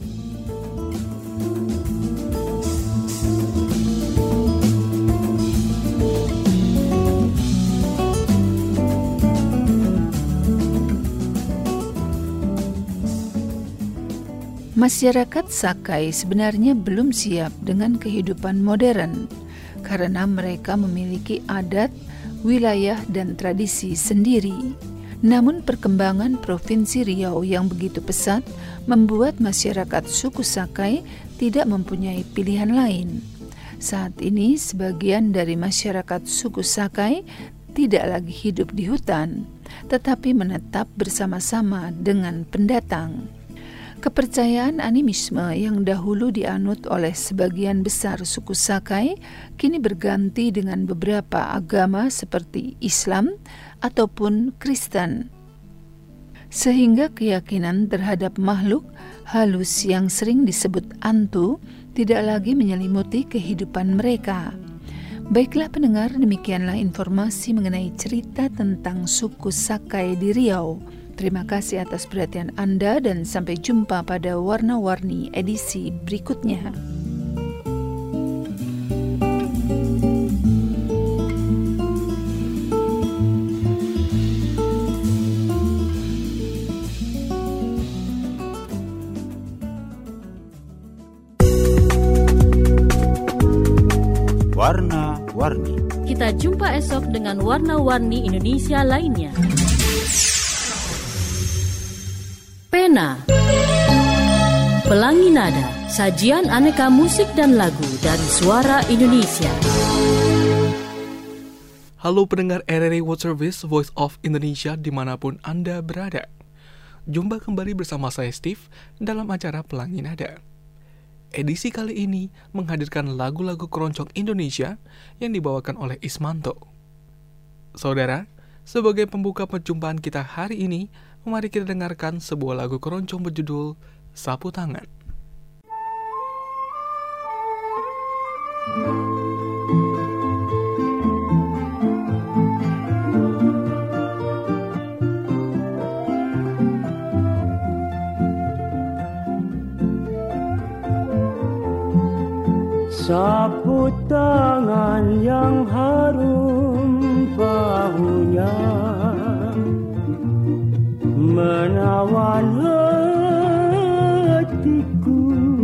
Masyarakat Sakai sebenarnya belum siap dengan kehidupan modern karena mereka memiliki adat, wilayah, dan tradisi sendiri. Namun perkembangan Provinsi Riau yang begitu pesat membuat masyarakat suku Sakai tidak mempunyai pilihan lain. Saat ini sebagian dari masyarakat suku Sakai tidak lagi hidup di hutan, tetapi menetap bersama-sama dengan pendatang. Kepercayaan animisme yang dahulu dianut oleh sebagian besar suku Sakai kini berganti dengan beberapa agama seperti Islam ataupun Kristen. Sehingga keyakinan terhadap makhluk halus yang sering disebut hantu tidak lagi menyelimuti kehidupan mereka. Baiklah pendengar, demikianlah informasi mengenai cerita tentang suku Sakai di Riau. Terima kasih atas perhatian Anda dan sampai jumpa pada Warna-Warni edisi berikutnya. Warna-Warni. Kita jumpa esok dengan warna-warni Indonesia lainnya. Pena, Pelangi Nada, sajian aneka musik dan lagu dari suara Indonesia. Halo pendengar RRI World Service, Voice of Indonesia dimanapun Anda berada. Jumpa kembali bersama saya Steve dalam acara Pelangi Nada. Edisi kali ini menghadirkan lagu-lagu keroncong Indonesia yang dibawakan oleh Ismanto. Saudara, sebagai pembuka perjumpaan kita hari ini, mari kita dengarkan sebuah lagu keroncong berjudul Sapu Tangan. Sapu tangan yang harum baunya menawan hatiku,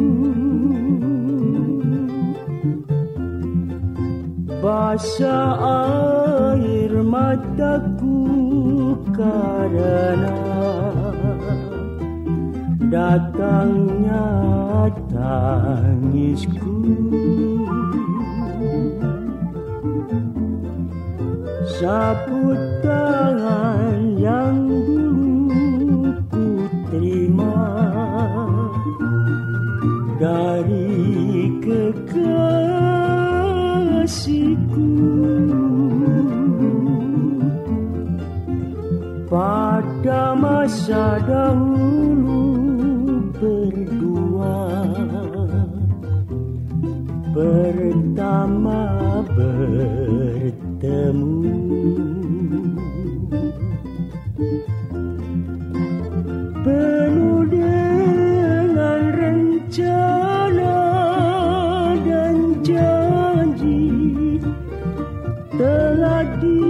basah air mataku karena datangnya tangisku. Sapu tangan yang dulu ku terima dari kekasihku, pada masa dahulu berdua pertama bertemu. Penuh dengan rencana dan janji telah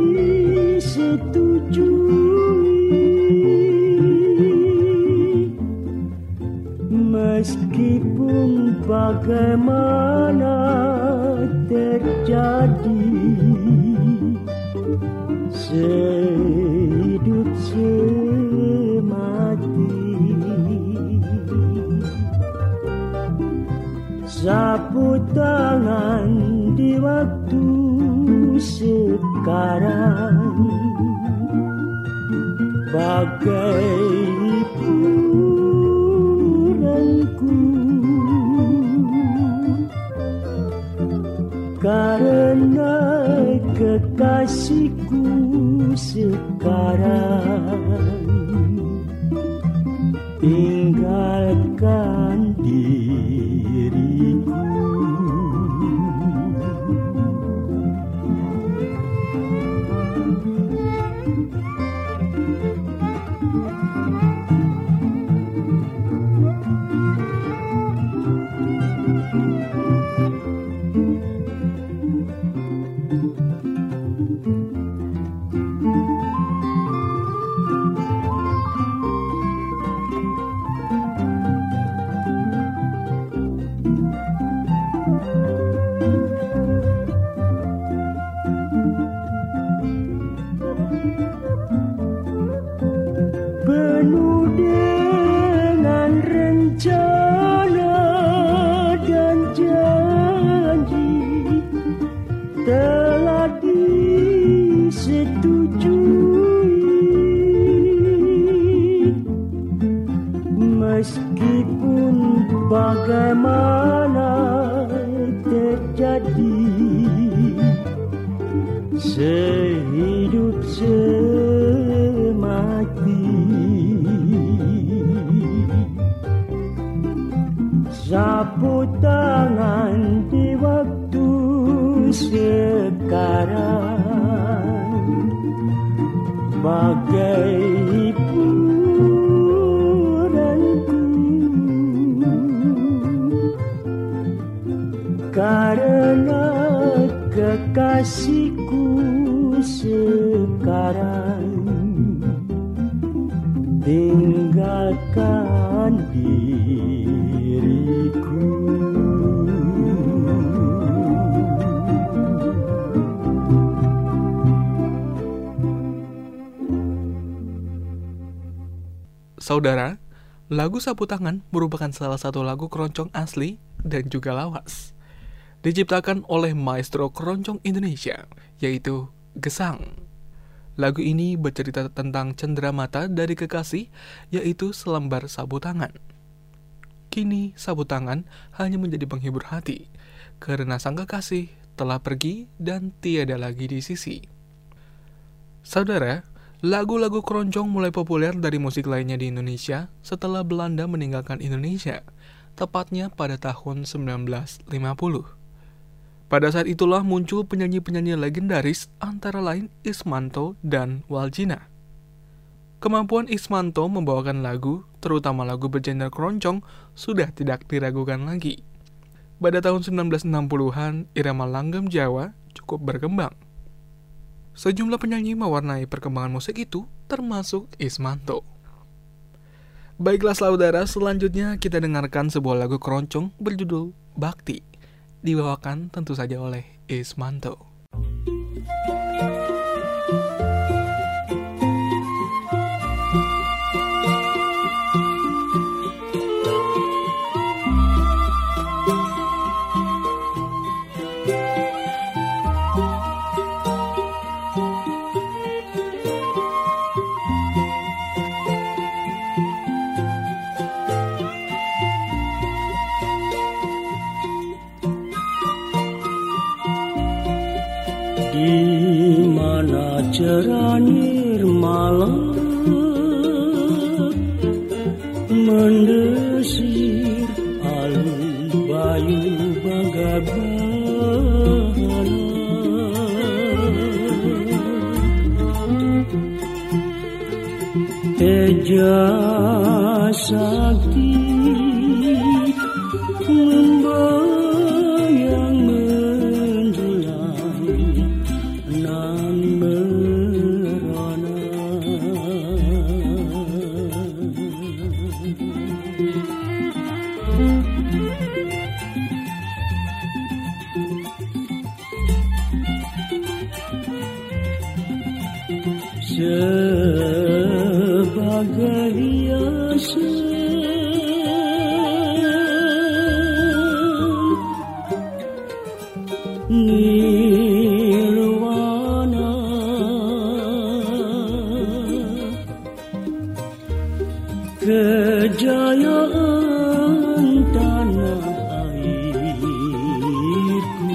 disetujui, meskipun bagaimana terjadi, sehidup semati. Sapu tangan di waktu sekarang bagai hiburanku, karena kekasihku sekarang tinggalkan diriku. Penuh dengan rencana dan janji telah disetujui, meskipun bagaimana terjadi, sehidup semati. Sapu tangan di waktu sekarang bagai hiburan tinggalkan diriku. Saudara, lagu Sapu Tangan merupakan salah satu lagu keroncong asli dan juga lawas. Diciptakan oleh maestro keroncong Indonesia, yaitu Gesang. Lagu ini bercerita tentang cenderamata dari kekasih, yaitu selembar sapu tangan. Kini sapu tangan hanya menjadi penghibur hati, karena sang kekasih telah pergi dan tiada lagi di sisi. Saudara, lagu-lagu keroncong mulai populer dari musik lainnya di Indonesia setelah Belanda meninggalkan Indonesia, tepatnya pada tahun 1950. Pada saat itulah muncul penyanyi-penyanyi legendaris antara lain Ismanto dan Waljina. Kemampuan Ismanto membawakan lagu, terutama lagu bergenre keroncong, sudah tidak diragukan lagi. Pada tahun 1960-an, irama langgam Jawa cukup berkembang. Sejumlah penyanyi mewarnai perkembangan musik itu, termasuk Ismanto. Baiklah saudara, selanjutnya kita dengarkan sebuah lagu keroncong berjudul Bakti, dibawakan tentu saja oleh Ismanto. Di mana cerah nirmala mendesir alun bayu bagabana, teja sakti membayang menjulang nan merana. Sebagai hiasan nirwana, kejayaan tanah airku,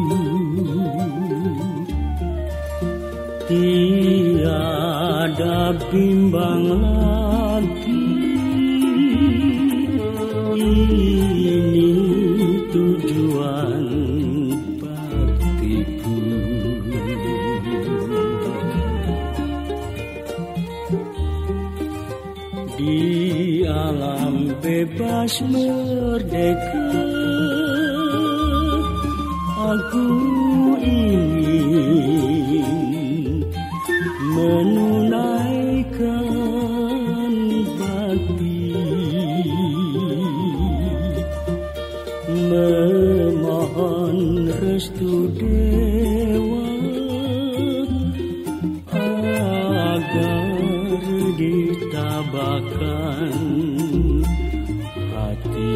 tiada bimbang lagi. Ini tujuan baktiku. Di alam bebas merdeka, aku ingin menunaikan bakti, memohon restu dewa agar ditabakan hati.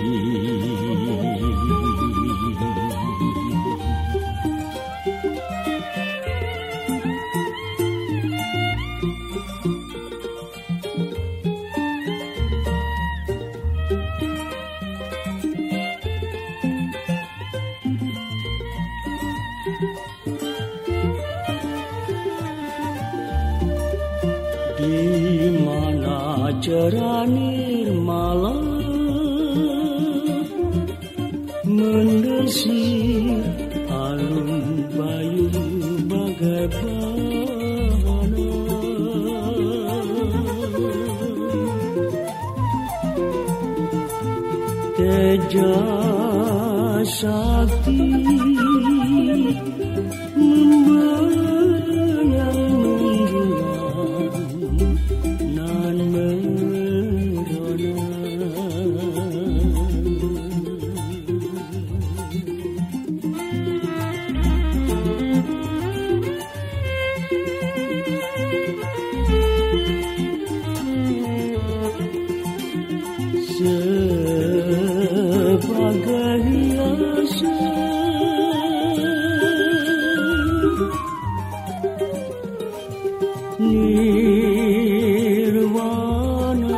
Di mana cerah nirmala mendesir alun bayu bagabana, teja sakti membayang menjulang nan raga hiasan nirwana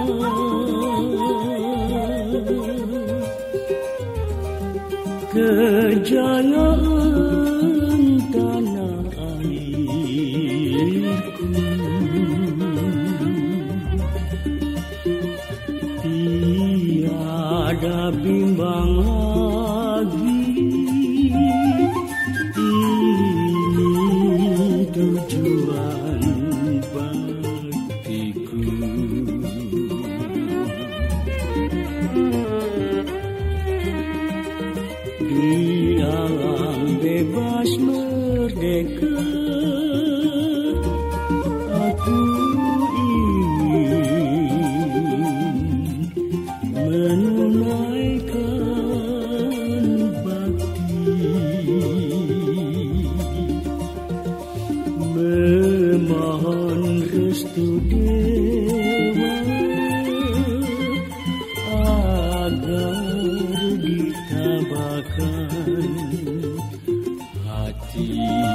kejayaan tanah airku tiada bimbang lagi ini tujuan baktiku di alam bebas merdeka aku ingin menunaikan bakti memohon restu dewa agar ditabakan hati.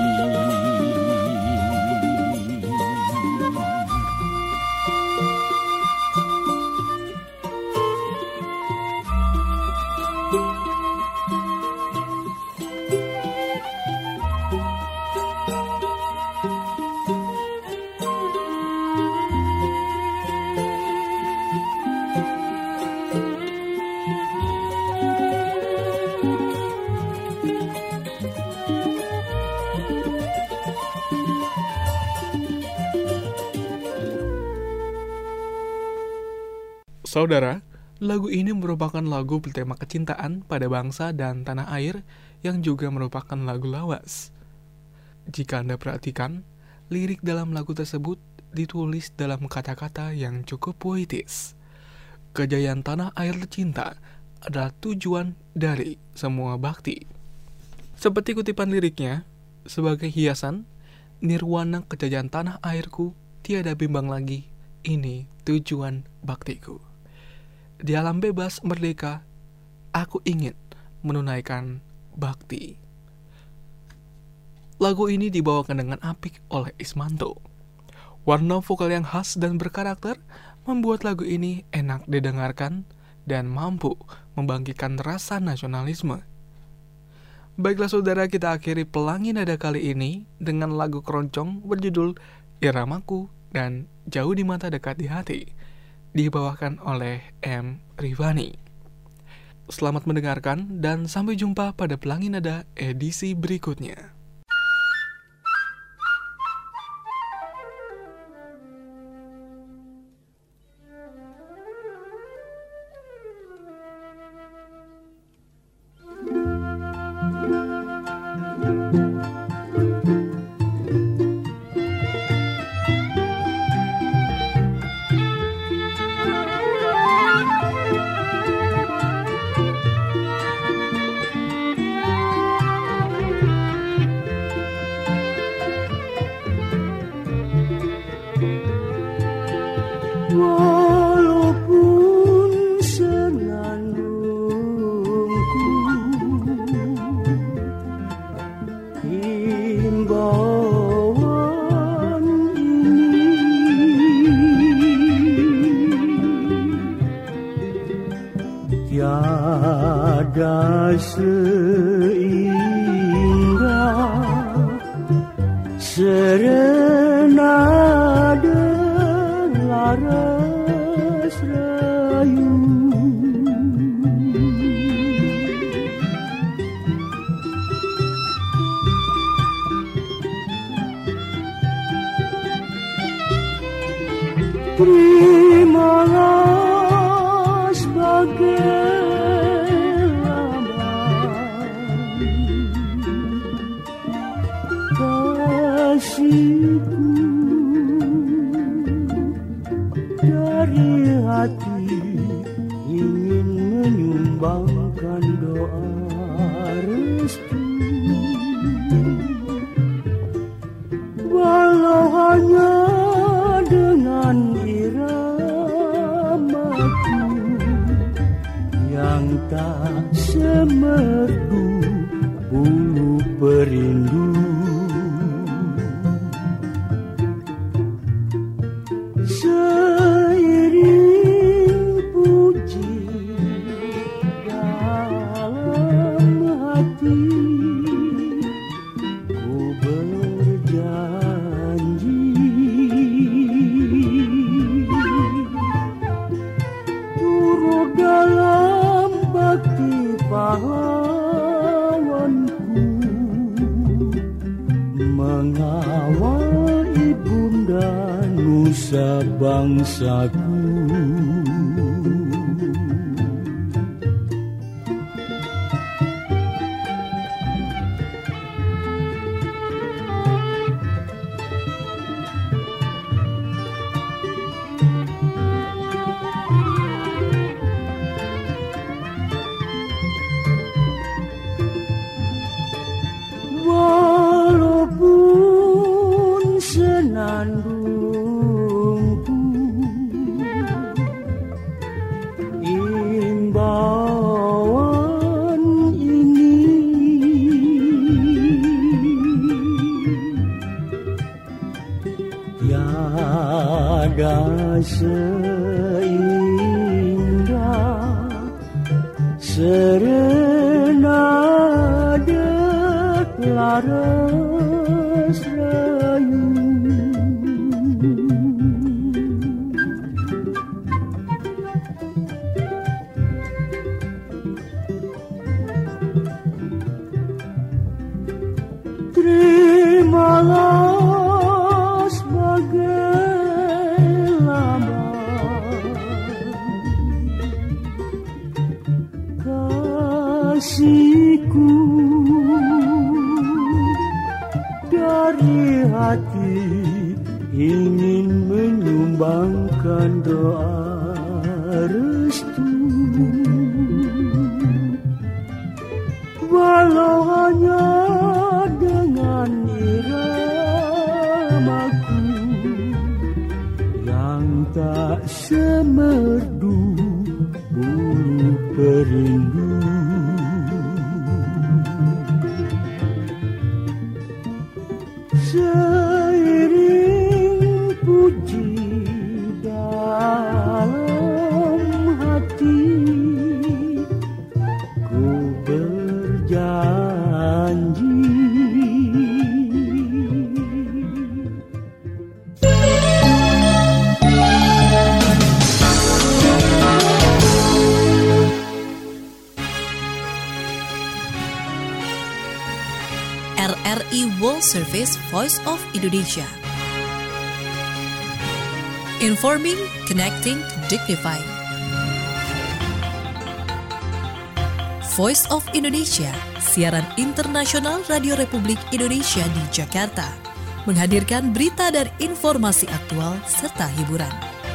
Saudara, lagu ini merupakan lagu bertema kecintaan pada bangsa dan tanah air yang juga merupakan lagu lawas. Jika Anda perhatikan, lirik dalam lagu tersebut ditulis dalam kata-kata yang cukup puitis. Kejayaan tanah air tercinta adalah tujuan dari semua bakti. Seperti kutipan liriknya, sebagai hiasan, nirwana kejayaan tanah airku tiada bimbang lagi, ini tujuan baktiku. Di alam bebas merdeka, aku ingin menunaikan bakti. Lagu ini dibawakan dengan apik oleh Ismanto. Warna vokal yang khas dan berkarakter membuat lagu ini enak didengarkan dan mampu membangkitkan rasa nasionalisme. Baiklah saudara, kita akhiri Pelangi Nada kali ini dengan lagu keroncong berjudul Iramaku dan Jauh di Mata Dekat di Hati, dibawakan oleh M. Rifani. Selamat mendengarkan dan sampai jumpa pada Pelangi Nada edisi berikutnya. Walaupun senandungku himbauan ini tiada seindah serenade laras rayu. Terimalah sebagai lambang kasihku dari hati, ingin menyumbangkan doa restu. Walau hanya dengan iramaku yang tak semerdu bulu perindu. Seiring puji dalam hati, ku berjanji turut dalam bakti pahlawanku, mengawal ibunda nusa bangsaku. Walaupun senandungku imbauan ini tiada seindah serenade laras rayu. Terimalah sebagai lambang kasihku dari hati, ingin menyumbangkan doa restu. Walau hanya dengan iramaku yang tak semerdu bulu perindu. Seiring puji dalam hati, ku berjanji RRI World Service Voice of Indonesia. Informing, connecting, dignifying. Voice of Indonesia, siaran internasional Radio Republik Indonesia di Jakarta, menghadirkan berita dan informasi aktual serta hiburan.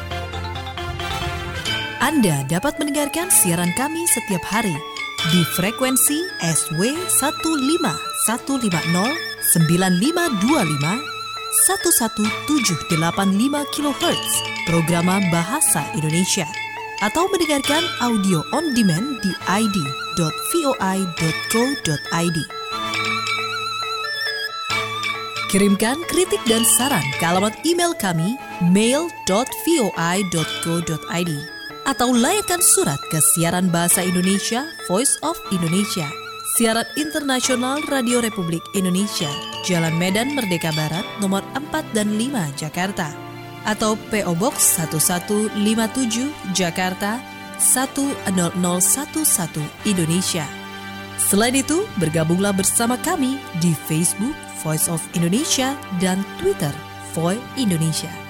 Anda dapat mendengarkan siaran kami setiap hari di frekuensi SW 15150 9525 11785 kHz Programa Bahasa Indonesia, atau mendengarkan audio on demand di id.voi.co.id. Kirimkan kritik dan saran ke alamat email kami mail.voi.co.id atau layangkan surat ke siaran Bahasa Indonesia Voice of Indonesia, siaran internasional Radio Republik Indonesia, Jalan Medan Merdeka Barat, nomor 4 dan 5, Jakarta, atau PO Box 1157, Jakarta 10011, Indonesia. Selain itu, bergabunglah bersama kami di Facebook Voice of Indonesia dan Twitter Voi Indonesia.